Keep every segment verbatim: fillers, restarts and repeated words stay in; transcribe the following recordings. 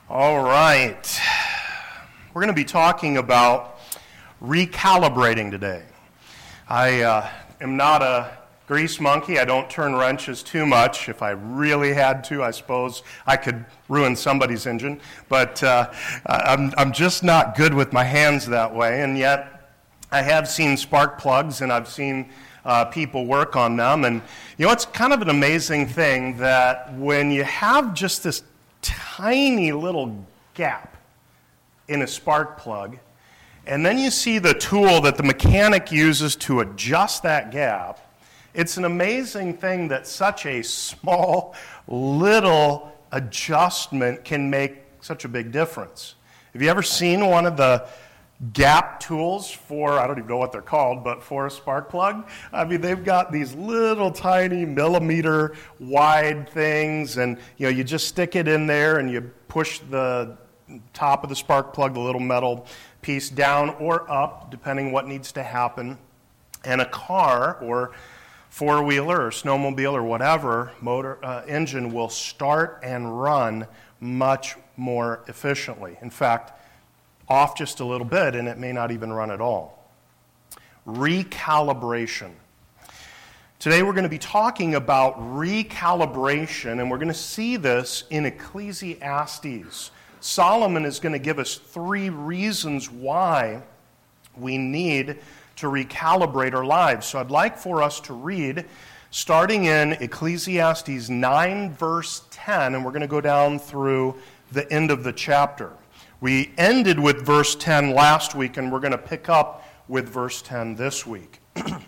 All right. We're going to be talking about recalibrating today. I uh, am not a grease monkey. I don't turn wrenches too much. If I really had to, I suppose I could ruin somebody's engine. But uh, I'm, I'm just not good with my hands that way. And yet, I have seen spark plugs, and I've seen uh, people work on them. And, you know, it's kind of an amazing thing that when you have just this tiny little gap in a spark plug, and then you see the tool that the mechanic uses to adjust that gap, it's an amazing thing that such a small little adjustment can make such a big difference. Have you ever seen one of the gap tools for, I don't even know what they're called, but for a spark plug? I mean, they've got these little tiny millimeter wide things, and you know, you just stick it in there and you push the top of the spark plug, the little metal piece, down or up, depending what needs to happen. And a car or four-wheeler or snowmobile or whatever motor uh, engine will start and run much more efficiently. In fact, off just a little bit, and it may not even run at all. Recalibration. Today we're going to be talking about recalibration, and we're going to see this in Ecclesiastes. Solomon is going to give us three reasons why we need to recalibrate our lives. So I'd like for us to read, starting in Ecclesiastes nine, verse ten, and we're going to go down through the end of the chapter. We ended with verse ten last week, and we're going to pick up with verse ten this week.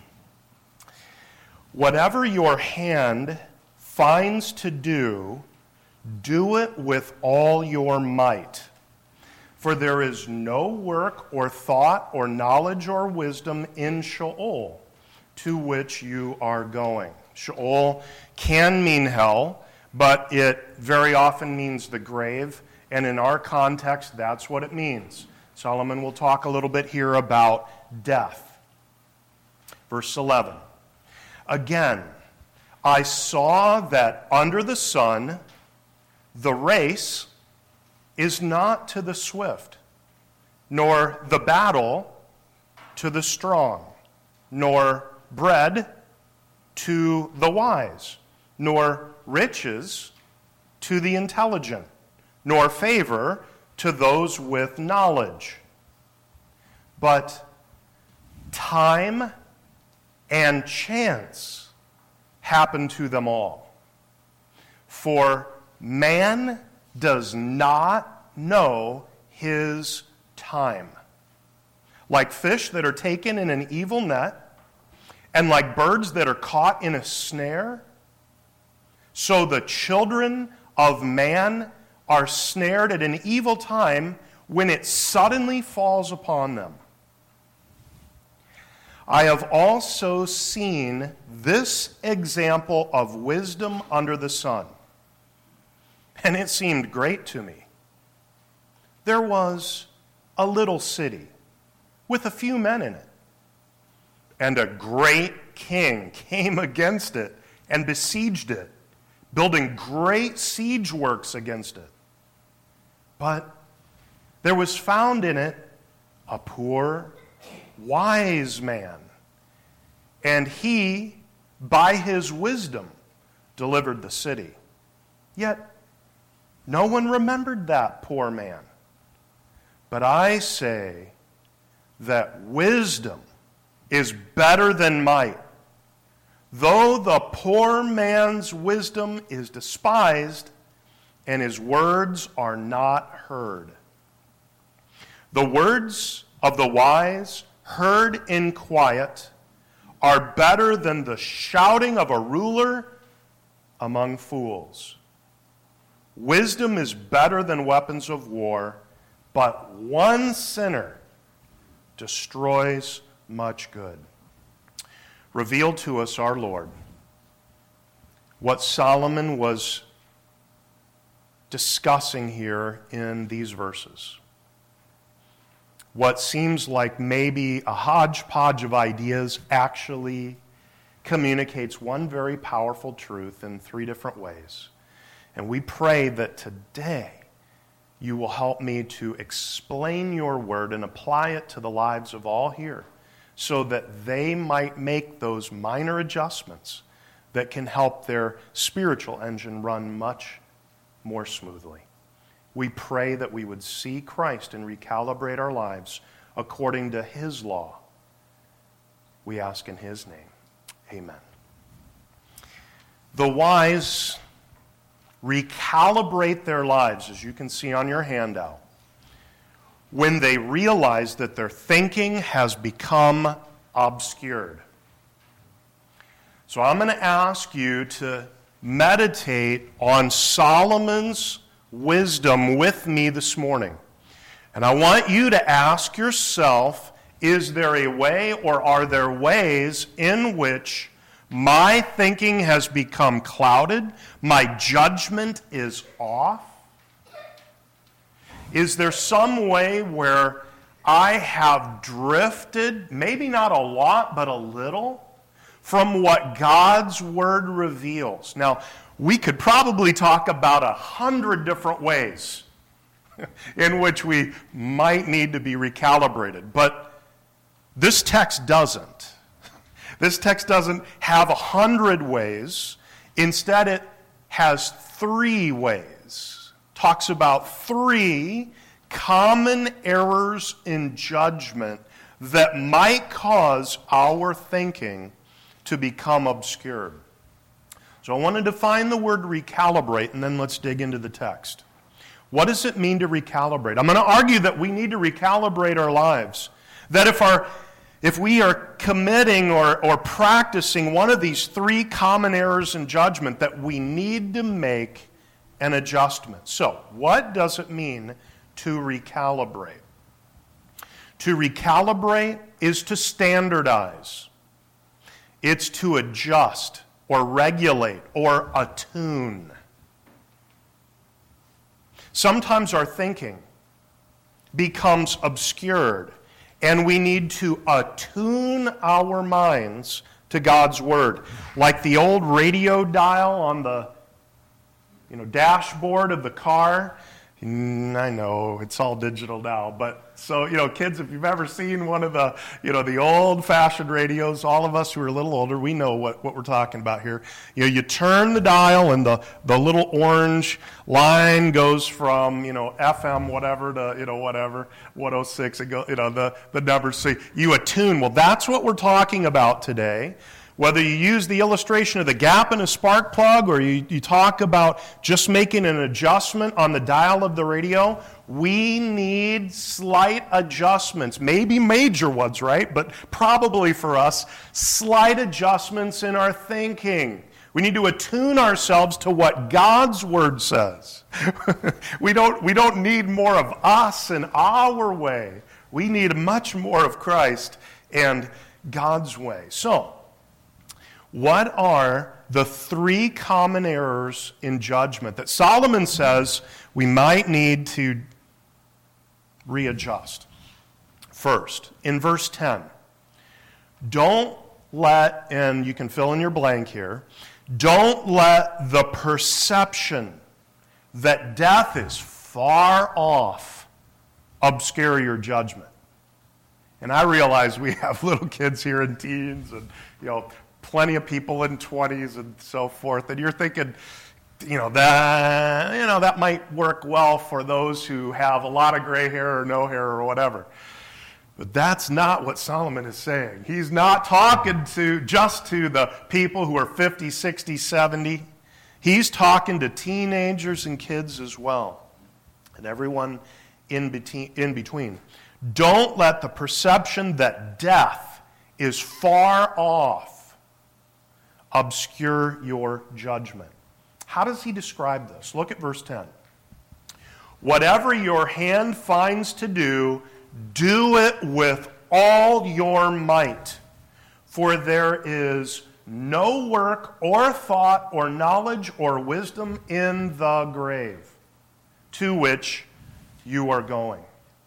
Whatever your hand finds to do, do it with all your might. For there is no work or thought or knowledge or wisdom in Sheol, to which you are going. Sheol can mean hell, but it very often means the grave. And in our context, that's what it means. Solomon will talk a little bit here about death. Verse eleven. Again, I saw that under the sun, the race is not to the swift, nor the battle to the strong, nor bread to the wise, nor riches to the intelligent, nor favor to those with knowledge. But time and chance happen to them all. For man does not know his time. Like fish that are taken in an evil net, and like birds that are caught in a snare, so the children of man are snared at an evil time when it suddenly falls upon them. I have also seen this example of wisdom under the sun, and it seemed great to me. There was a little city with a few men in it, and a great king came against it and besieged it, building great siege works against it. But there was found in it a poor, wise man, and he, by his wisdom, delivered the city. Yet no one remembered that poor man. But I say that wisdom is better than might. Though the poor man's wisdom is despised, and his words are not heard. The words of the wise, heard in quiet, are better than the shouting of a ruler among fools. Wisdom is better than weapons of war, but one sinner destroys much good. Reveal to us, our Lord, what Solomon was discussing here in these verses. What seems like maybe a hodgepodge of ideas actually communicates one very powerful truth in three different ways. And we pray that today you will help me to explain your word and apply it to the lives of all here so that they might make those minor adjustments that can help their spiritual engine run much more smoothly. We pray that we would see Christ and recalibrate our lives according to His law. We ask in His name. Amen. The wise recalibrate their lives, as you can see on your handout, when they realize that their thinking has become obscured. So I'm going to ask you to meditate on Solomon's wisdom with me this morning. And I want you to ask yourself, is there a way or are there ways in which my thinking has become clouded, my judgment is off? Is there some way where I have drifted, maybe not a lot, but a little, from what God's Word reveals? Now, we could probably talk about a hundred different ways in which we might need to be recalibrated, but this text doesn't. This text doesn't have a hundred ways. Instead, it has three ways. Talks about three common errors in judgment that might cause our thinking to become obscured. So I want to define the word recalibrate, and then let's dig into the text. What does it mean to recalibrate? I'm going to argue that we need to recalibrate our lives. That if our if we are committing or, or practicing one of these three common errors in judgment, that we need to make an adjustment. So, what does it mean to recalibrate? To recalibrate is to standardize. It's to adjust or regulate or attune. Sometimes our thinking becomes obscured, and we need to attune our minds to God's Word. Like the old radio dial on the you know, dashboard of the car. I know, it's all digital now, but so, you know, kids, if you've ever seen one of the, you know, the old-fashioned radios, all of us who are a little older, we know what, what we're talking about here. You know, you turn the dial and the, the little orange line goes from, you know, F M whatever to, you know, whatever, one oh six, it go, you know, the, the numbers, so you attune. Well, that's what we're talking about today. Whether you use the illustration of the gap in a spark plug or you, you talk about just making an adjustment on the dial of the radio, we need slight adjustments, maybe major ones, right? But probably for us, slight adjustments in our thinking. We need to attune ourselves to what God's Word says. we don't, we don't need more of us and our way. We need much more of Christ and God's way. So, what are the three common errors in judgment that Solomon says we might need to readjust? First, in verse ten, don't let, and you can fill in your blank here, don't let the perception that death is far off obscure your judgment. And I realize we have little kids here and teens and, you know, plenty of people in twenties and so forth, and you're thinking, you know, that you know that might work well for those who have a lot of gray hair or no hair or whatever. But that's not what Solomon is saying. He's not talking to just to the people who are fifty, sixty, seventy. He's talking to teenagers and kids as well, and everyone in between. In between. Don't let the perception that death is far off obscure your judgment. How does he describe this? Look at verse ten. Whatever your hand finds to do, do it with all your might, for there is no work or thought or knowledge or wisdom in the grave to which you are going.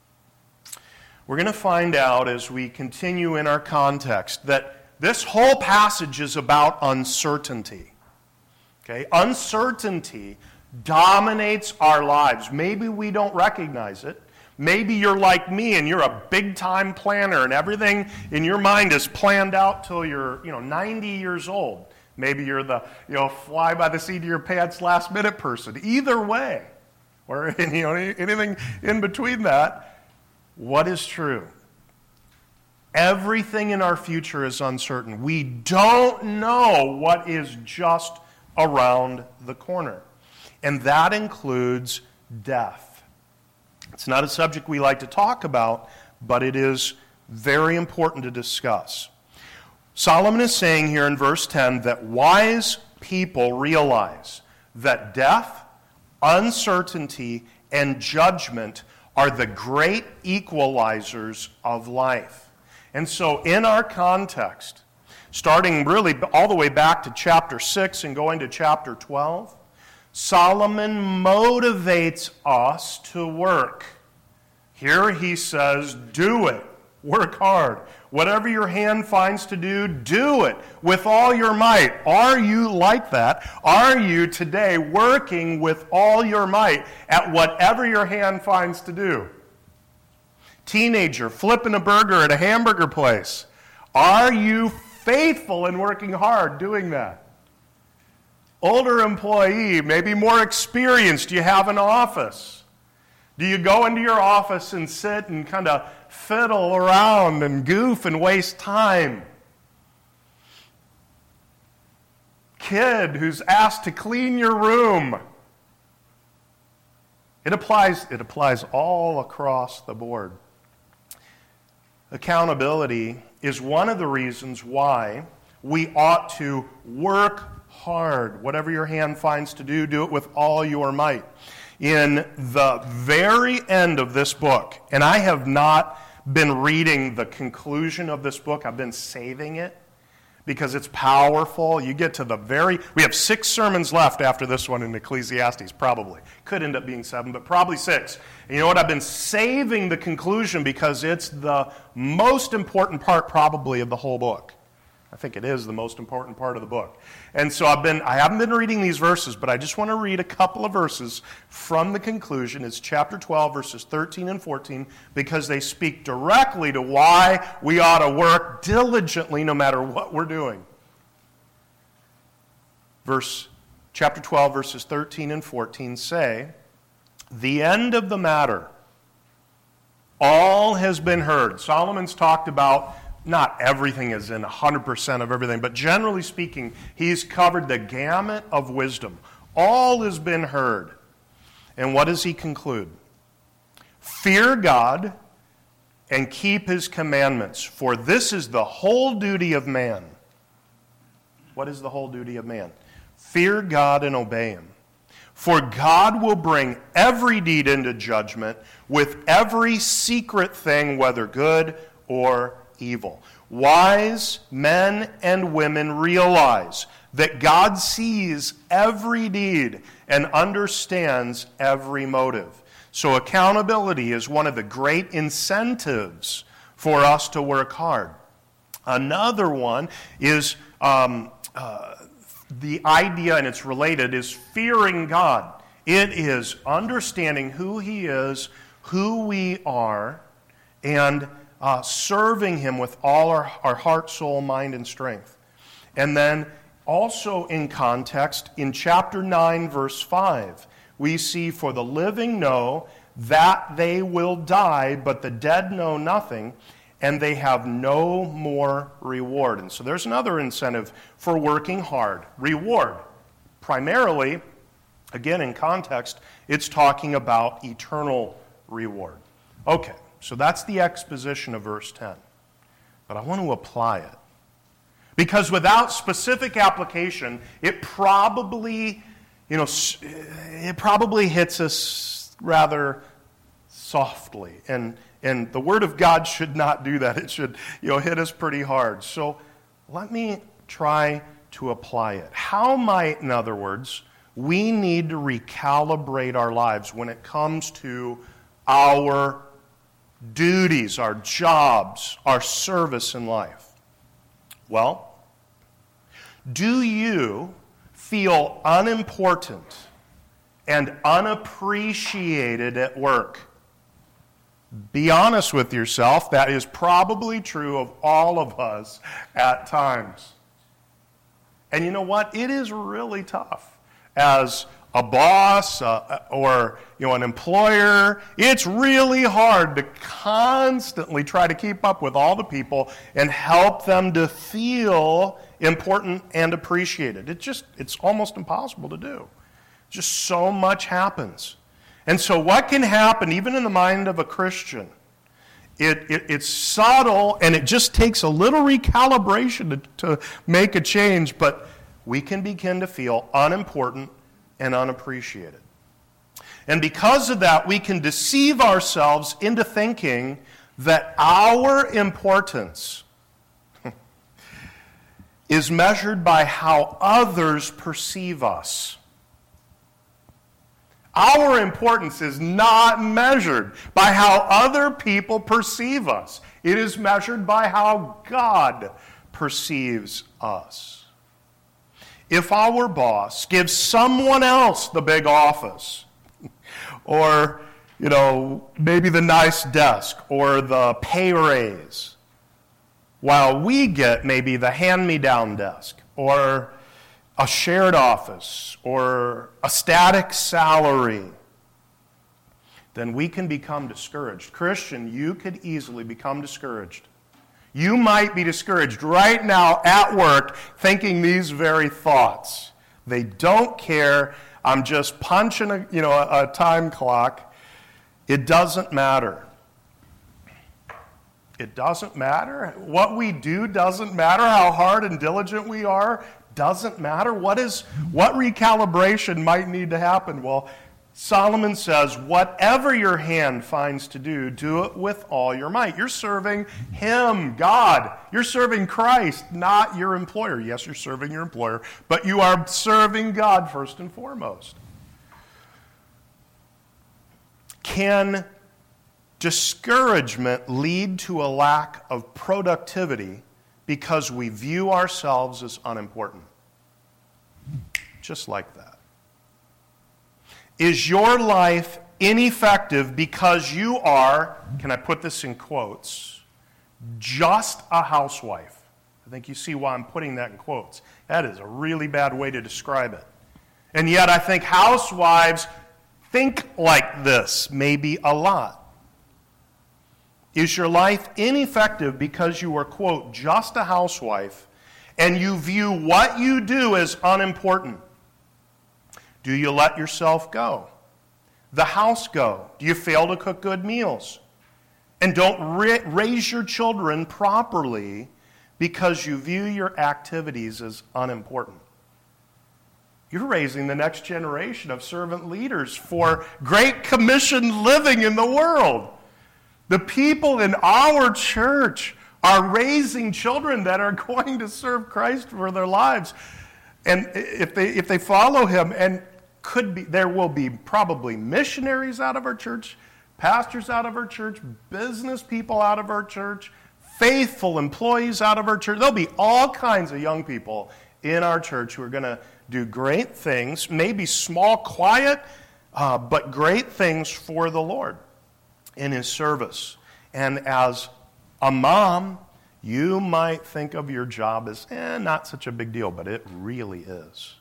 We're going to find out as we continue in our context that this whole passage is about uncertainty. Okay? Uncertainty dominates our lives. Maybe we don't recognize it. Maybe you're like me and you're a big-time planner and everything in your mind is planned out till you're, you know, ninety years old. Maybe you're the, you know, fly by the seat of your pants last minute person. Either way, or, you know, anything in between that, what is true? Everything in our future is uncertain. We don't know what is just around the corner. And that includes death. It's not a subject we like to talk about, but it is very important to discuss. Solomon is saying here in verse ten that wise people realize that death, uncertainty, and judgment are the great equalizers of life. And so in our context, starting really all the way back to chapter six and going to chapter twelve, Solomon motivates us to work. Here he says, do it. Work hard. Whatever your hand finds to do, do it with all your might. Are you like that? Are you today working with all your might at whatever your hand finds to do? Teenager flipping a burger at a hamburger place. Are you faithful in working hard doing that? Older employee, maybe more experienced, do you have an office? Do you go into your office and sit and kind of fiddle around and goof and waste time? Kid who's asked to clean your room. It applies, it applies all across the board. Accountability is one of the reasons why we ought to work hard. Whatever your hand finds to do, do it with all your might. In the very end of this book, and I have not been reading the conclusion of this book, I've been saving it because it's powerful. You get to the very, we have six sermons left after this one in Ecclesiastes, probably. Could end up being seven, but probably six. And you know what? I've been saving the conclusion because it's the most important part probably of the whole book. I think it is the most important part of the book. And so I've been, I haven't been reading these verses, but I just want to read a couple of verses from the conclusion. It's chapter twelve, verses thirteen and fourteen, because they speak directly to why we ought to work diligently no matter what we're doing. Verse, chapter twelve, verses thirteen and fourteen say, "The end of the matter, all has been heard." Solomon's talked about not everything is in one hundred percent of everything, but generally speaking, he's covered the gamut of wisdom. All has been heard. And what does he conclude? Fear God and keep his commandments, for this is the whole duty of man. What is the whole duty of man? Fear God and obey him. For God will bring every deed into judgment with every secret thing, whether good or evil. Wise men and women realize that God sees every deed and understands every motive. So accountability is one of the great incentives for us to work hard. Another one is um, uh, the idea, and it's related, is fearing God. It is understanding who he is, who we are, and Uh, serving him with all our, our heart, soul, mind, and strength. And then also in context, in chapter nine, verse five, we see, "For the living know that they will die, but the dead know nothing, and they have no more reward." And so there's another incentive for working hard. Reward. Primarily, again in context, it's talking about eternal reward. Okay. So that's the exposition of verse ten. But I want to apply it. Because without specific application, it probably, you know, it probably hits us rather softly. And and the Word of God should not do that. It should, you know, hit us pretty hard. So let me try to apply it. How might, in other words, we need to recalibrate our lives when it comes to our duties, our jobs, our service in life? Well, do you feel unimportant and unappreciated at work. Be honest with yourself. That is probably true of all of us at times. And you know what? It is really tough as a boss uh, or you know an employer. It's really hard to constantly try to keep up with all the people and help them to feel important and appreciated. It just it's almost impossible to do. Just so much happens. And so what can happen even in the mind of a Christian? It, it, it's subtle, and it just takes a little recalibration to, to make a change, but we can begin to feel unimportant and unappreciated. And because of that, we can deceive ourselves into thinking that our importance is measured by how others perceive us. Our importance is not measured by how other people perceive us. It is measured by how God perceives us. If our boss gives someone else the big office, or, you know, maybe the nice desk, or the pay raise, while we get maybe the hand-me-down desk, or a shared office, or a static salary, then we can become discouraged. Christian, you could easily become discouraged. You might be discouraged right now at work thinking these very thoughts. They don't care. I'm just punching a, you know, a, a time clock. It doesn't matter. It doesn't matter. What we do doesn't matter. How hard and diligent we are doesn't matter. What is what recalibration might need to happen? Well, Solomon says, whatever your hand finds to do, do it with all your might. You're serving Him, God. You're serving Christ, not your employer. Yes, you're serving your employer, but you are serving God first and foremost. Can discouragement lead to a lack of productivity because we view ourselves as unimportant? Just like that. Is your life ineffective because you are, can I put this in quotes, just a housewife? I think you see why I'm putting that in quotes. That is a really bad way to describe it. And yet I think housewives think like this, maybe a lot. Is your life ineffective because you are, quote, just a housewife, and you view what you do as unimportant? Do you let yourself go? The house go? Do you fail to cook good meals? And don't ra- raise your children properly because you view your activities as unimportant? You're raising the next generation of servant leaders for Great Commission living in the world. The people in our church are raising children that are going to serve Christ for their lives. And if they if they follow Him, and could be there will be probably missionaries out of our church, pastors out of our church, business people out of our church, faithful employees out of our church. There'll be all kinds of young people in our church who are going to do great things, maybe small, quiet, uh, but great things for the Lord in His service. And as a mom, you might think of your job as eh, not such a big deal, but it really is.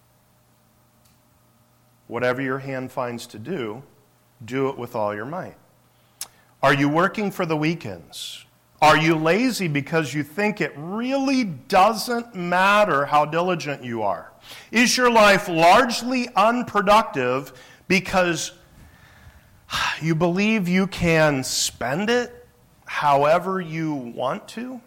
Whatever your hand finds to do, do it with all your might. Are you working for the weekends? Are you lazy because you think it really doesn't matter how diligent you are? Is your life largely unproductive because you believe you can spend it however you want to?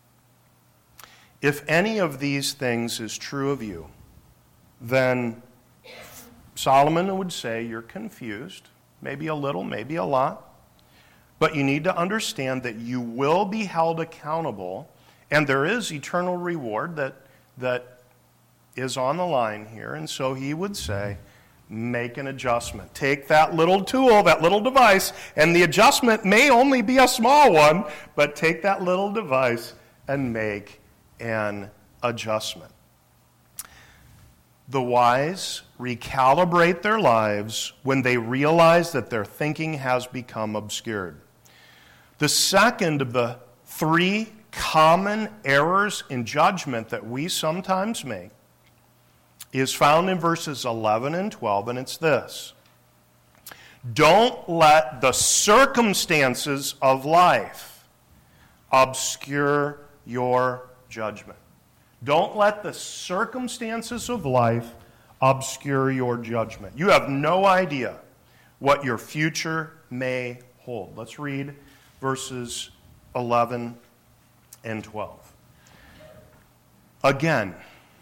If any of these things is true of you, then Solomon would say you're confused, maybe a little, maybe a lot. But you need to understand that you will be held accountable, and there is eternal reward that, that is on the line here. And so he would say, make an adjustment. Take that little tool, that little device, and the adjustment may only be a small one, but take that little device and make an adjustment. The wise recalibrate their lives when they realize that their thinking has become obscured. The second of the three common errors in judgment that we sometimes make is found in verses eleven and twelve, and it's this. Don't let the circumstances of life obscure your judgment. Don't let the circumstances of life obscure your judgment. You have no idea what your future may hold. Let's read verses eleven and twelve. Again,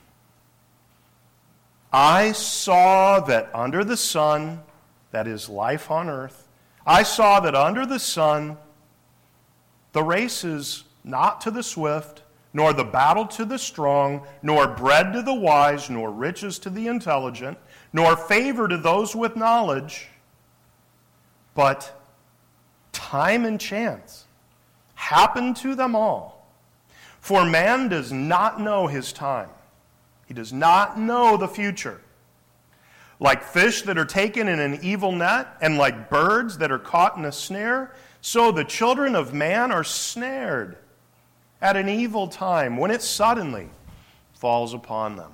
I saw that under the sun, that is life on earth, I saw that under the sun, the race is not to the swift, nor the battle to the strong, nor bread to the wise, nor riches to the intelligent, nor favor to those with knowledge, but time and chance happen to them all. For man does not know his time. He does not know the future. Like fish that are taken in an evil net, and like birds that are caught in a snare, so the children of man are snared at an evil time when it suddenly falls upon them.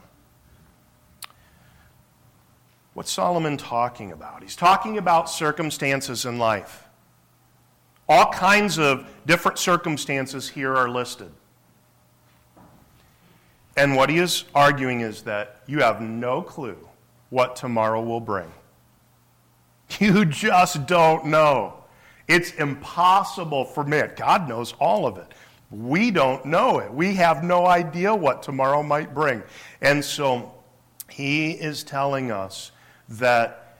What's Solomon talking about? He's talking about circumstances in life. All kinds of different circumstances here are listed. And what he is arguing is that you have no clue what tomorrow will bring. You just don't know. It's impossible for man. God knows all of it. We don't know it. We have no idea what tomorrow might bring. And so he is telling us that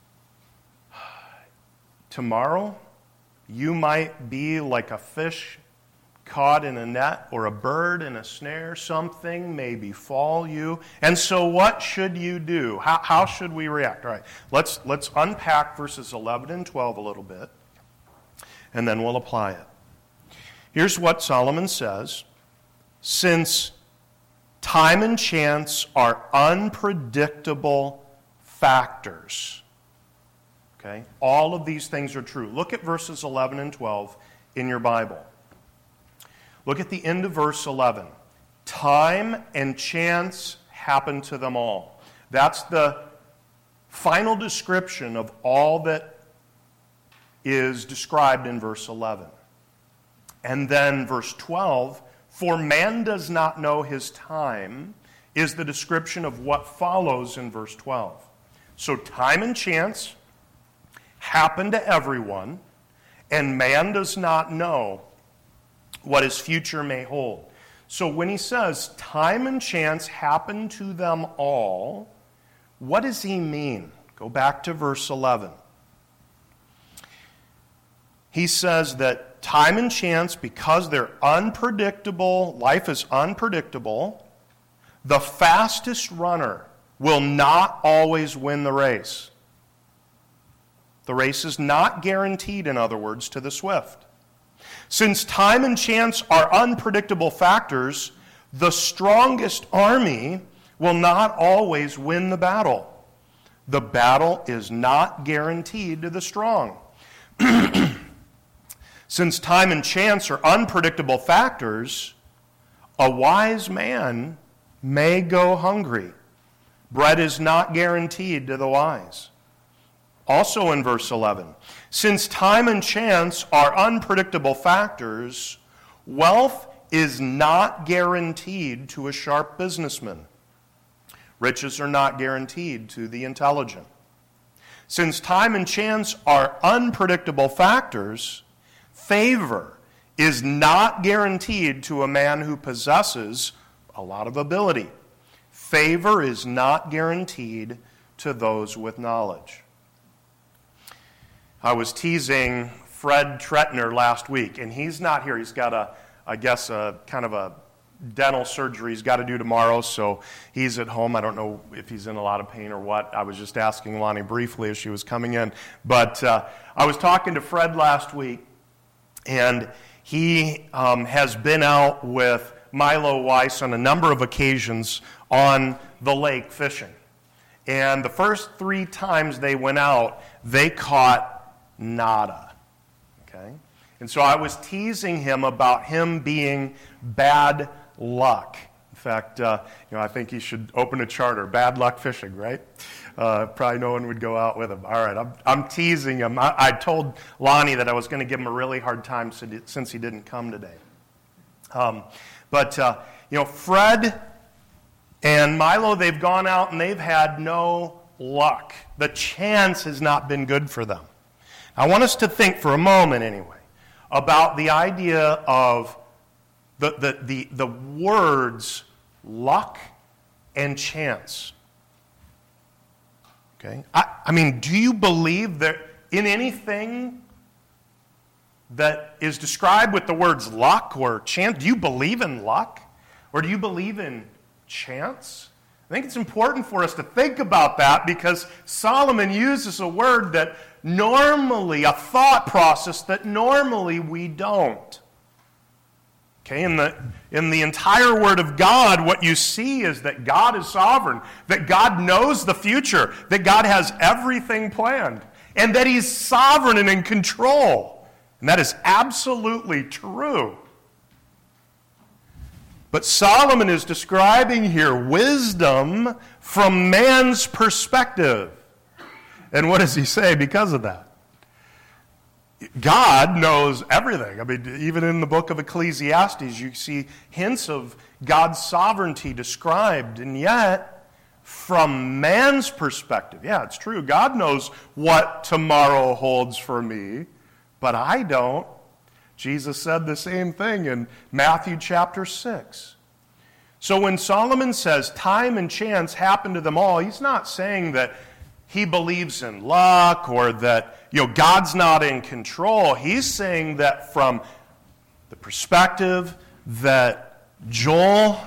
tomorrow you might be like a fish caught in a net or a bird in a snare. Something may befall you. And so what should you do? How, how should we react? All right, let's, let's unpack verses eleven and twelve a little bit, and then we'll apply it. Here's what Solomon says. Since time and chance are unpredictable factors, okay, all of these things are true. Look at verses eleven and twelve in your Bible. Look at the end of verse eleven. Time and chance happen to them all. That's the final description of all that is described in verse eleven. And then verse twelve, for man does not know his time, is the description of what follows in verse twelve. So time and chance happen to everyone, and man does not know what his future may hold. So when he says time and chance happen to them all, what does he mean? Go back to verse eleven. He says that time and chance, because they're unpredictable, life is unpredictable, the fastest runner will not always win the race. The race is not guaranteed, in other words, to the swift. Since time and chance are unpredictable factors, the strongest army will not always win the battle. The battle is not guaranteed to the strong. Since time and chance are unpredictable factors, a wise man may go hungry. Bread is not guaranteed to the wise. Also in verse eleven, since time and chance are unpredictable factors, wealth is not guaranteed to a sharp businessman. Riches are not guaranteed to the intelligent. Since time and chance are unpredictable factors, favor is not guaranteed to a man who possesses a lot of ability. Favor is not guaranteed to those with knowledge. I was teasing Fred Tretner last week, and he's not here. He's got a, I guess, a kind of a dental surgery he's got to do tomorrow, so he's at home. I don't know if he's in a lot of pain or what. I was just asking Lonnie briefly as she was coming in. But uh, I was talking to Fred last week, and he um, has been out with Milo Weiss on a number of occasions on the lake fishing. And the first three times they went out, they caught nada. Okay? And so I was teasing him about him being bad luck. In fact, uh, you know, I think he should open a charter, bad luck fishing, right? Uh, probably no one would go out with him. All right, I'm, I'm teasing him. I, I told Lonnie that I was going to give him a really hard time since he didn't come today. Um, but, uh, you know, Fred and Milo, they've gone out and they've had no luck. The chance has not been good for them. I want us to think for a moment, anyway, about the idea of the, the, the, the words luck and chance. Okay? I, I mean, do you believe that in anything that is described with the words luck or chance, do you believe in luck? Or do you believe in chance? I think it's important for us to think about that because Solomon uses a word that normally, a thought process that normally we don't. Okay, in the, in the entire Word of God, what you see is that God is sovereign, that God knows the future, that God has everything planned, and that He's sovereign and in control. And that is absolutely true. But Solomon is describing here wisdom from man's perspective. And what does he say because of that? God knows everything. I mean, even in the book of Ecclesiastes, you see hints of God's sovereignty described. And yet, from man's perspective, yeah, it's true. God knows what tomorrow holds for me, but I don't. Jesus said the same thing in Matthew chapter six. So when Solomon says time and chance happen to them all, he's not saying that he believes in luck or that, you know, God's not in control. He's saying that from the perspective that Joel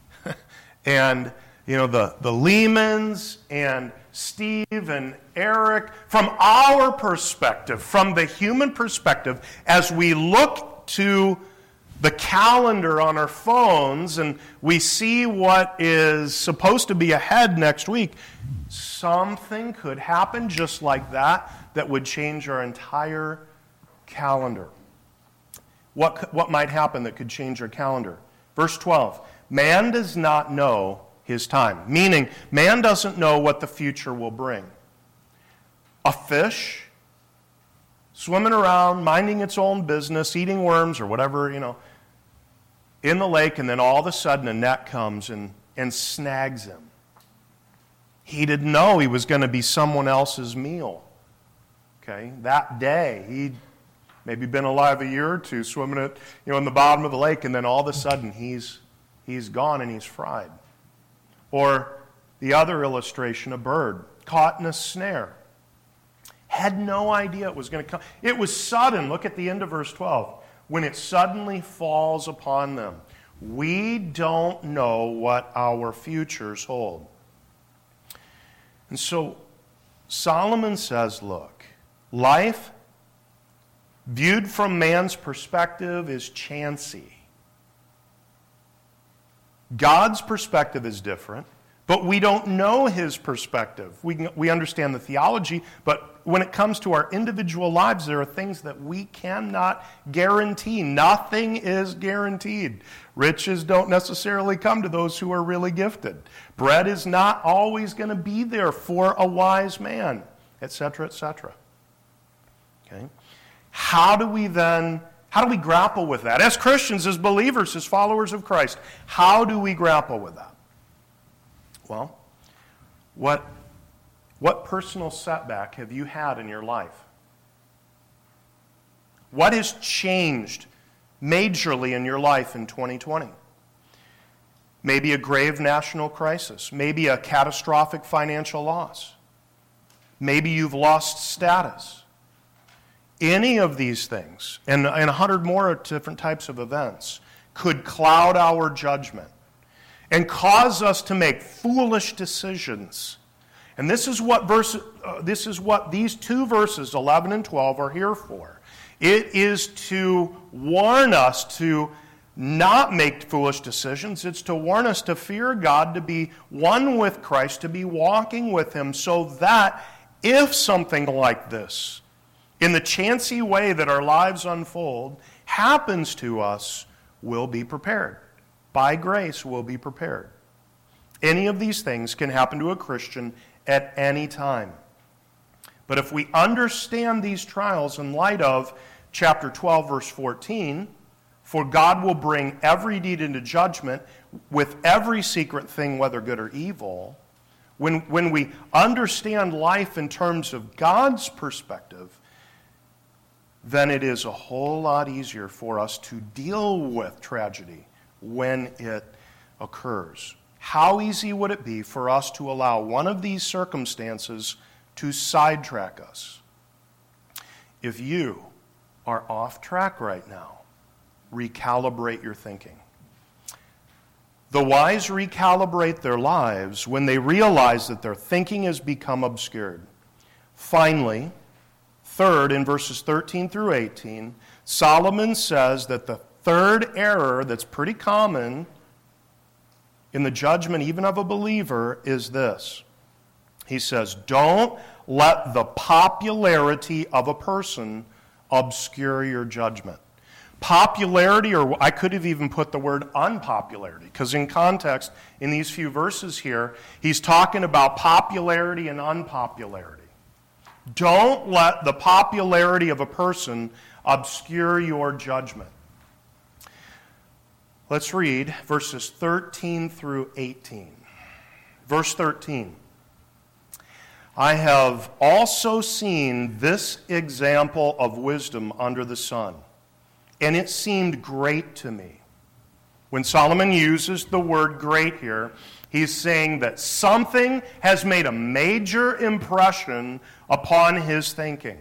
and, you know, the, the Lehmans and Steve and Eric, from our perspective, from the human perspective, as we look to the calendar on our phones and we see what is supposed to be ahead next week, something could happen just like that that would change our entire calendar. What, what might happen that could change our calendar? Verse twelve, man does not know his time, meaning man doesn't know what the future will bring. A fish swimming around, minding its own business, eating worms or whatever, you know, in the lake, and then all of a sudden a net comes and, and snags him. He didn't know he was going to be someone else's meal. Okay, that day, he'd maybe been alive a year or two, swimming at, you know, in the bottom of the lake, and then all of a sudden he's he's gone and he's fried. Or the other illustration, a bird caught in a snare. Had no idea it was going to come. It was sudden. Look at the end of verse twelve. When it suddenly falls upon them. We don't know what our futures hold. And so Solomon says, look, life viewed from man's perspective is chancy. God's perspective is different, but we don't know his perspective. We, can, we understand the theology, but when it comes to our individual lives, there are things that we cannot guarantee. Nothing is guaranteed. Riches don't necessarily come to those who are really gifted. Bread is not always going to be there for a wise man, et cetera, et cetera. Okay? How do we then, how do we grapple with that? As Christians, as believers, as followers of Christ, how do we grapple with that? Well, what, what personal setback have you had in your life? What has changed majorly in your life in twenty twenty? Maybe a grave national crisis. Maybe a catastrophic financial loss. Maybe you've lost status. Any of these things, and, and a hundred more different types of events, could cloud our judgment and cause us to make foolish decisions. And this is what verse, uh, this is what these two verses, eleven and twelve, are here for. It is to warn us, to not make foolish decisions. It's to warn us to fear God, to be one with Christ, to be walking with Him, so that if something like this, in the chancy way that our lives unfold, happens to us, we'll be prepared. By grace, we'll be prepared. Any of these things can happen to a Christian at any time. But if we understand these trials in light of chapter twelve, verse fourteen, for God will bring every deed into judgment with every secret thing, whether good or evil. When, when we understand life in terms of God's perspective, then it is a whole lot easier for us to deal with tragedy when it occurs. How easy would it be for us to allow one of these circumstances to sidetrack us? If you are off track right now, recalibrate your thinking. The wise recalibrate their lives when they realize that their thinking has become obscured. Finally, third, in verses thirteen through eighteen, Solomon says that the third error that's pretty common in the judgment even of a believer is this. He says, don't let the popularity of a person obscure your judgment. Popularity, or I could have even put the word unpopularity, because in context, in these few verses here, he's talking about popularity and unpopularity. Don't let the popularity of a person obscure your judgment. Let's read verses thirteen through eighteen. Verse thirteen. I have also seen this example of wisdom under the sun, and it seemed great to me. When Solomon uses the word great here, he's saying that something has made a major impression upon his thinking.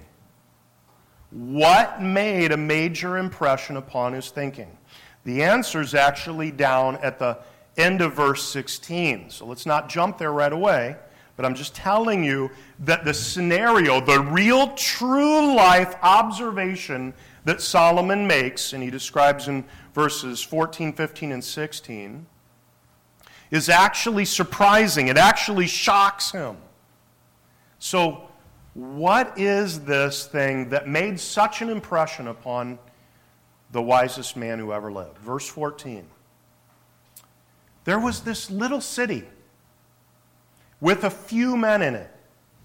What made a major impression upon his thinking? The answer is actually down at the end of verse sixteen. So let's not jump there right away. But I'm just telling you that the scenario, the real true life observation that Solomon makes, and he describes in verses fourteen, fifteen, and sixteen, is actually surprising. It actually shocks him. So what is this thing that made such an impression upon the wisest man who ever lived? Verse fourteen. There was this little city with a few men in it,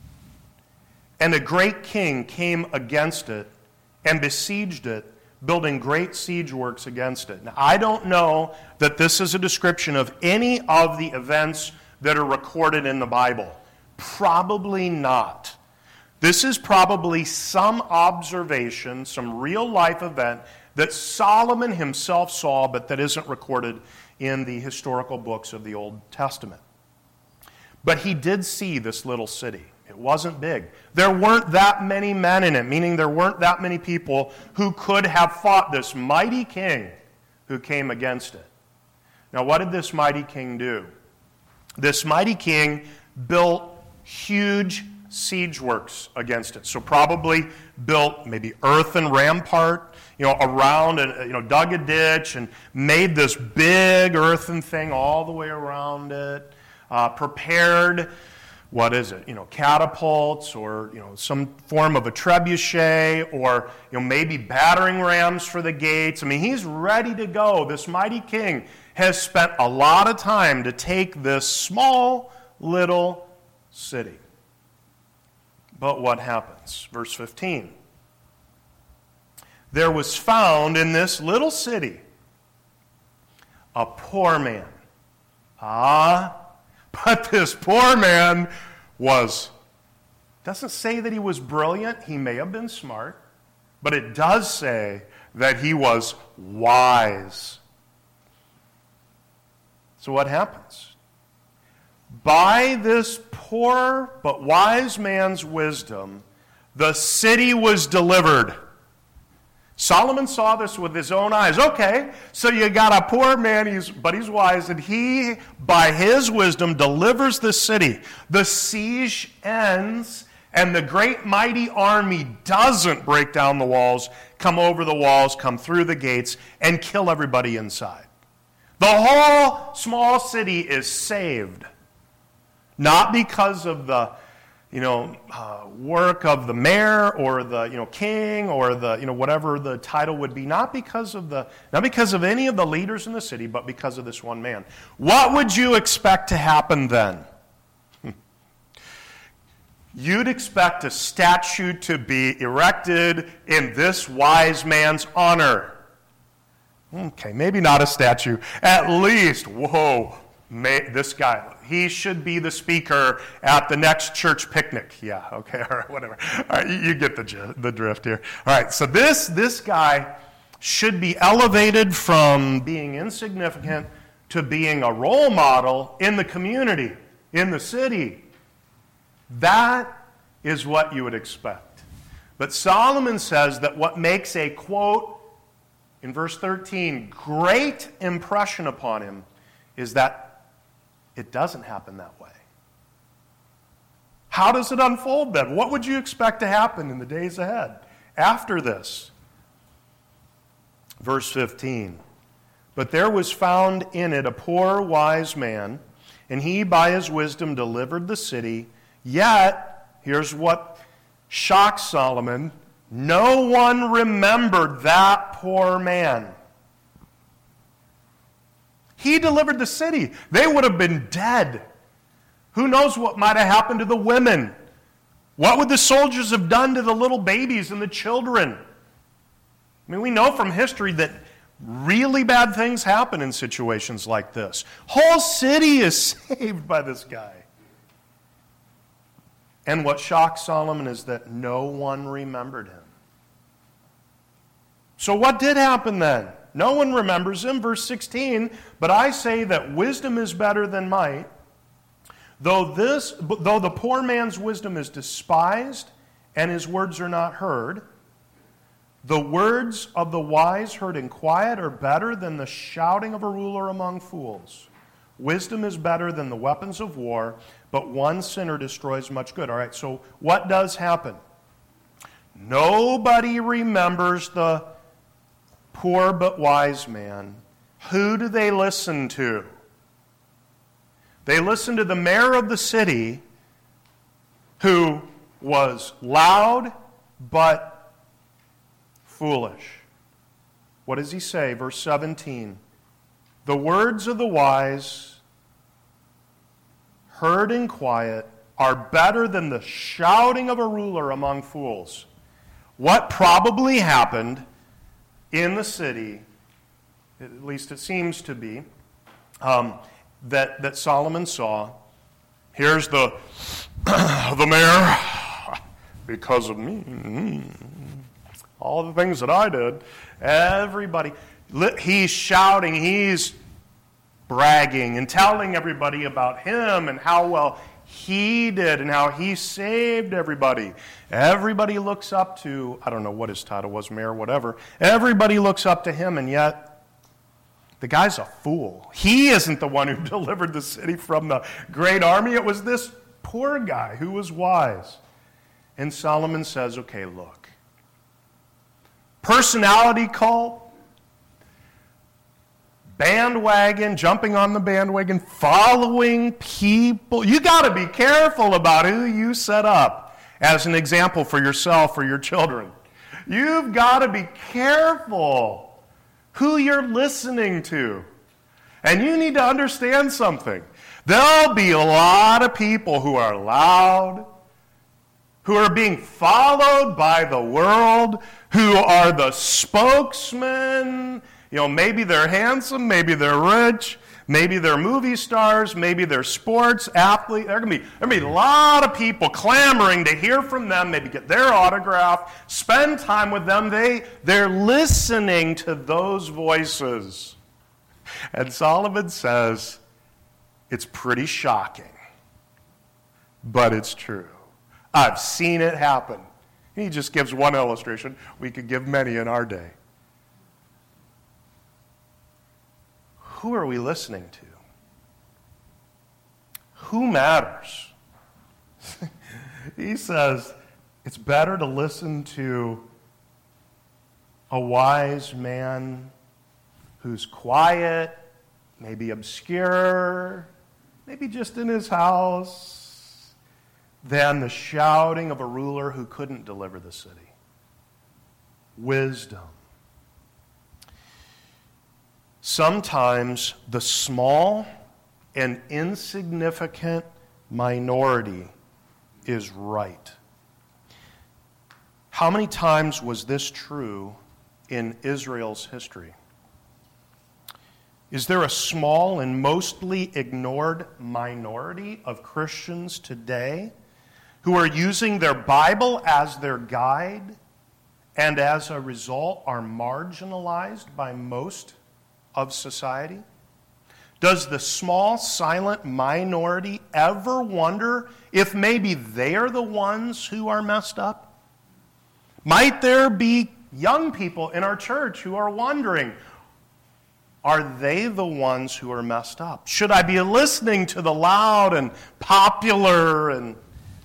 and a great king came against it and besieged it, building great siege works against it. Now, I don't know that this is a description of any of the events that are recorded in the Bible. Probably not. This is probably some observation, some real-life event that Solomon himself saw, but that isn't recorded in the historical books of the Old Testament. But he did see this little city. It wasn't big. There weren't that many men in it, meaning there weren't that many people who could have fought this mighty king who came against it. Now, what did this mighty king do? This mighty king built huge siege works against it. So probably built maybe earthen rampart, you know, around, and you know, dug a ditch and made this big earthen thing all the way around it. Uh, prepared, what is it, you know, catapults, or, you know, some form of a trebuchet, or, you know, maybe battering rams for the gates. I mean, he's ready to go. This mighty king has spent a lot of time to take this small little city. But what happens? Verse fifteen. There was found in this little city a poor man. Ah, but this poor man was, doesn't say that he was brilliant. He may have been smart, but it does say that he was wise. So what happens? By this poor but wise man's wisdom, the city was delivered. Solomon saw this with his own eyes. Okay, so you got a poor man, he's, but he's wise, and he, by his wisdom, delivers the city. The siege ends, and the great mighty army doesn't break down the walls, come over the walls, come through the gates, and kill everybody inside. The whole small city is saved. Not because of the, you know, uh, work of the mayor or the, you know, king or the, you know, whatever the title would be. Not because of the, not because of any of the leaders in the city, but because of this one man. What would you expect to happen then? You'd expect a statue to be erected in this wise man's honor. Okay, maybe not a statue. At least, whoa, may, this guy, he should be the speaker at the next church picnic. Yeah, okay, all right, whatever. All right, you, you get the, the drift here. All right, so this, this guy should be elevated from being insignificant to being a role model in the community, in the city. That is what you would expect. But Solomon says that what makes a, quote, in verse thirteen, great impression upon him is that it doesn't happen that way. How does it unfold then? What would you expect to happen in the days ahead after this? Verse fifteen, but there was found in it a poor wise man, and he by his wisdom delivered the city. Yet, here's what shocks Solomon, no one remembered that poor man. He delivered the city. They would have been dead. Who knows what might have happened to the women? What would the soldiers have done to the little babies and the children? I mean, we know from history that really bad things happen in situations like this. Whole city is saved by this guy. And what shocks Solomon is that no one remembered him. So what did happen then? No one remembers him. Verse sixteen, but I say that wisdom is better than might. Though this, though the poor man's wisdom is despised and his words are not heard, the words of the wise heard in quiet are better than the shouting of a ruler among fools. Wisdom is better than the weapons of war, but one sinner destroys much good. All right, so what does happen? Nobody remembers the poor but wise man. Who do they listen to? They listen to the mayor of the city, who was loud but foolish. What does he say? Verse seventeen. The words of the wise, heard in quiet, are better than the shouting of a ruler among fools. What probably happened in the city, at least it seems to be, um, that, that Solomon saw, here's the, the mayor, because of me, mm, all the things that I did, everybody... He's shouting, he's bragging and telling everybody about him and how well he did and how he saved everybody. Everybody looks up to, I don't know what his title was, mayor, whatever. Everybody looks up to him, and yet the guy's a fool. He isn't the one who delivered the city from the great army. It was this poor guy who was wise. And Solomon says, okay, look. Personality cult. Bandwagon, jumping on the bandwagon, following people. You got to be careful about who you set up as an example for yourself or your children. You've got to be careful who you're listening to. And you need to understand something. There'll be a lot of people who are loud, who are being followed by the world, who are the spokesman. You know, maybe they're handsome, maybe they're rich, maybe they're movie stars, maybe they're sports athletes. There are going to be, there be a lot of people clamoring to hear from them, maybe get their autograph, spend time with them. They, they're listening to those voices. And Solomon says, it's pretty shocking, but it's true. I've seen it happen. He just gives one illustration. We could give many in our day. Who are we listening to? Who matters? He says, it's better to listen to a wise man who's quiet, maybe obscure, maybe just in his house, than the shouting of a ruler who couldn't deliver the city. Wisdom. Sometimes the small and insignificant minority is right. How many times was this true in Israel's history? Is there a small and mostly ignored minority of Christians today who are using their Bible as their guide and as a result are marginalized by most of society? Does the small, silent minority ever wonder if maybe they're the ones who are messed up? Might there be young people in our church who are wondering, are they the ones who are messed up? Should I be listening to the loud and popular and...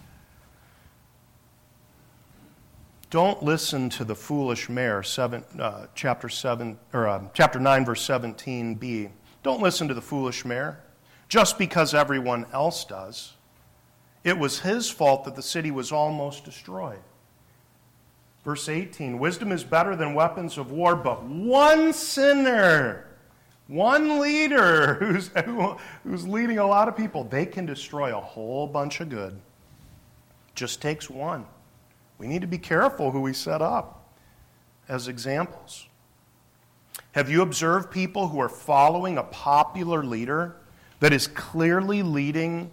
Don't listen to the foolish mare, seven, uh, chapter seven or uh, chapter nine, verse seventeen b. Don't listen to the foolish mare, just because everyone else does. It was his fault that the city was almost destroyed. Verse eighteen, wisdom is better than weapons of war, but one sinner, one leader who's, who, who's leading a lot of people, they can destroy a whole bunch of good. Just takes one. We need to be careful who we set up as examples. Have you observed people who are following a popular leader that is clearly leading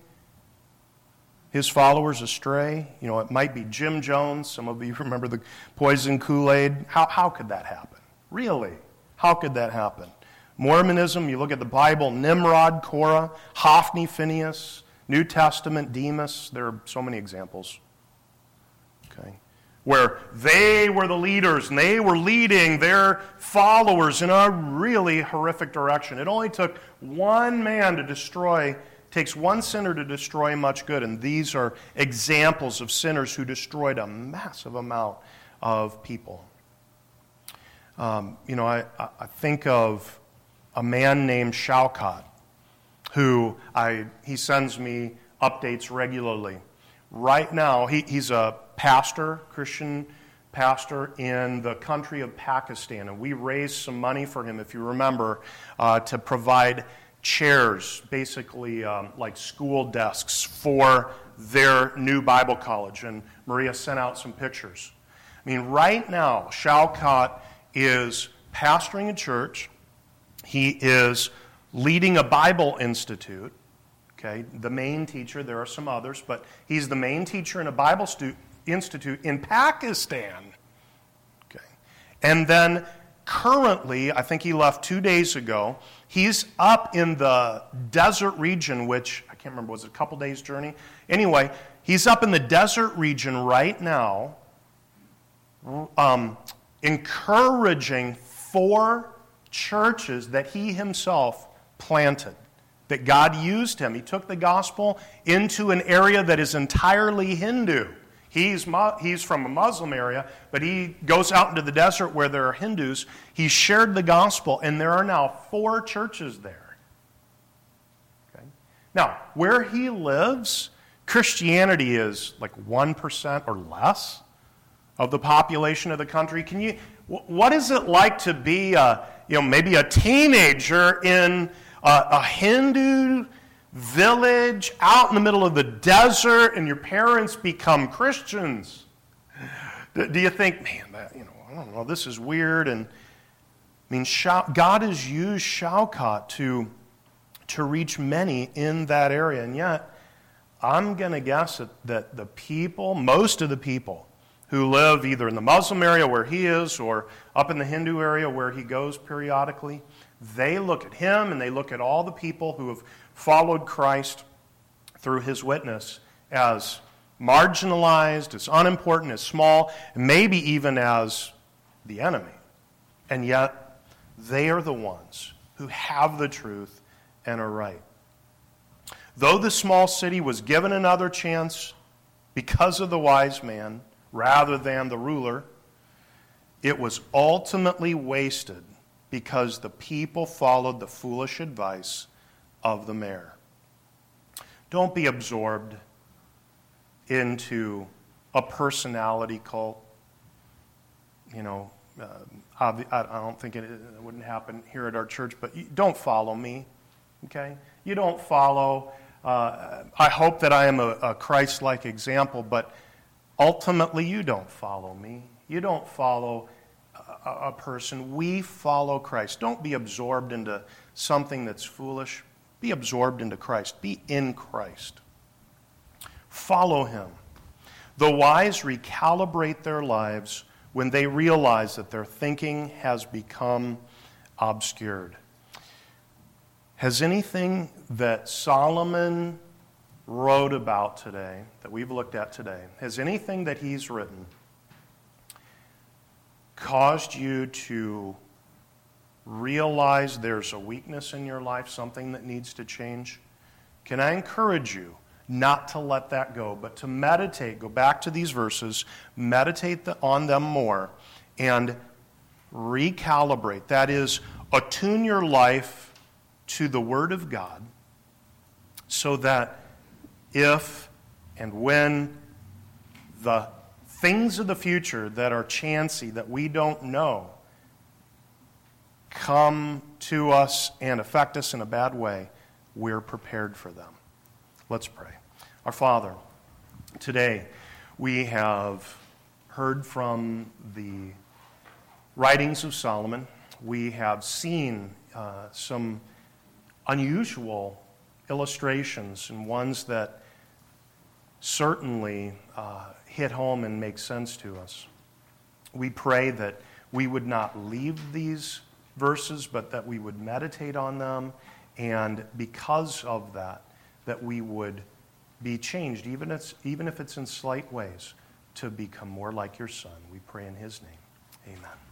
his followers astray? You know, it might be Jim Jones. Some of you remember the poison Kool-Aid. How, how could that happen? Really? How could that happen? Mormonism, you look at the Bible, Nimrod, Korah, Hophni, Phinehas, New Testament, Demas. There are so many examples. Okay, where they were the leaders and they were leading their followers in a really horrific direction. It only took one man to destroy, takes one sinner to destroy much good, and these are examples of sinners who destroyed a massive amount of people. Um, you know, I, I think of a man named Shaukat, who I he sends me updates regularly. Right now, he, he's a pastor, Christian pastor in the country of Pakistan. And we raised some money for him, if you remember, uh, to provide chairs, basically um, like school desks for their new Bible college. And Maria sent out some pictures. I mean, right now, Shaukat is pastoring a church. He is leading a Bible institute. Okay, the main teacher, there are some others, but he's the main teacher in a Bible stu- institute in Pakistan. Okay, and then currently, I think he left two days ago, he's up in the desert region, which, I can't remember, was it a couple days' journey? Anyway, he's up in the desert region right now, um, encouraging four churches that he himself planted. That God used him. He took the gospel into an area that is entirely Hindu. He's, he's from a Muslim area, but he goes out into the desert where there are Hindus. He shared the gospel, and there are now four churches there. Okay? Now, where he lives, Christianity is like one percent or less of the population of the country. Can you? What is it like to be, a, you know, maybe a teenager in A, a Hindu village out in the middle of the desert, and your parents become Christians? Do, do you think, man, that, you know, I don't know, this is weird? And I mean, God has used Shaukat to to reach many in that area, and yet I'm going to guess that, that the people, most of the people who live either in the Muslim area where he is or up in the Hindu area where he goes periodically, they look at him and they look at all the people who have followed Christ through his witness as marginalized, as unimportant, as small, and maybe even as the enemy. And yet, they are the ones who have the truth and are right. Though the small city was given another chance, because of the wise man rather than the ruler, it was ultimately wasted because the people followed the foolish advice of the mayor. Don't be absorbed into a personality cult. You know, uh, I don't think it, it wouldn't happen here at our church, but you, don't follow me, okay? You don't follow. Uh, I hope that I am a, a Christ-like example, but ultimately you don't follow me. You don't follow a, a person. We follow Christ. Don't be absorbed into something that's foolish. Be absorbed into Christ. Be in Christ. Follow him. The wise recalibrate their lives when they realize that their thinking has become obscured. Has anything that Solomon wrote about today, that we've looked at today, has anything that he's written caused you to realize there's a weakness in your life, something that needs to change? Can I encourage you not to let that go, but to meditate, go back to these verses, meditate the, on them more, and recalibrate. That is, attune your life to the Word of God so that if and when the things of the future that are chancy, that we don't know, come to us and affect us in a bad way, we're prepared for them. Let's pray. Our Father, today we have heard from the writings of Solomon. We have seen uh, some unusual illustrations and ones that certainly uh, hit home and make sense to us. We pray that we would not leave these verses, but that we would meditate on them, and because of that, that we would be changed, even if, even if it's in slight ways, to become more like your Son. We pray in his name. Amen.